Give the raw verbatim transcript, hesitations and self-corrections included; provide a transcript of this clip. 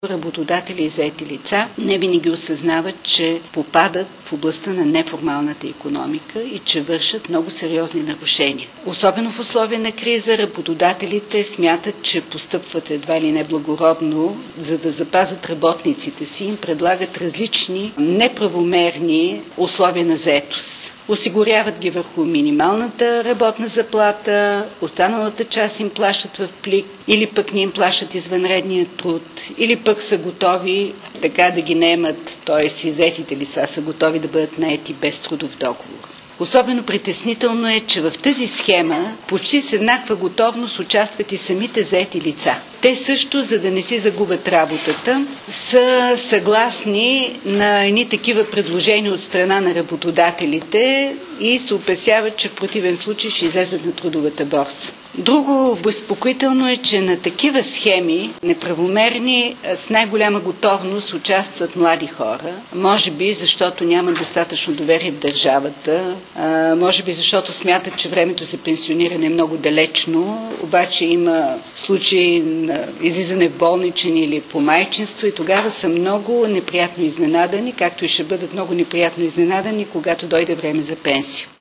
Работодатели и заети лица не винаги осъзнават, че попадат в областта на неформалната икономика и че вършат много сериозни нарушения. Особено в условия на криза работодателите смятат, че постъпват едва ли не благородно, за да запазят работниците си, им предлагат различни неправомерни условия на заетост. Осигуряват ги върху минималната работна заплата, останалата част им плащат в плик, или пък не им плащат извънредния труд, или пък са готови така да ги наемат, т.е. и заетите лица са готови да бъдат наети без трудов договор. Особено притеснително е, че в тази схема почти с еднаква готовност участват и самите заети лица. Те също, за да не си загубят работата, са съгласни на едни такива предложения от страна на работодателите и се опасяват, че в противен случай ще излезат на трудовата борса. Друго безпокоително е, че на такива схеми, неправомерни, с най-голяма готовност участват млади хора. Може би, защото нямат достатъчно доверие в държавата, може би, защото смятат, че времето за пенсиониране е много далечно, обаче има случаи на излизане в болничен или по майчинство и тогава са много неприятно изненадани, както и ще бъдат много неприятно изненадани, когато дойде време за пенсия.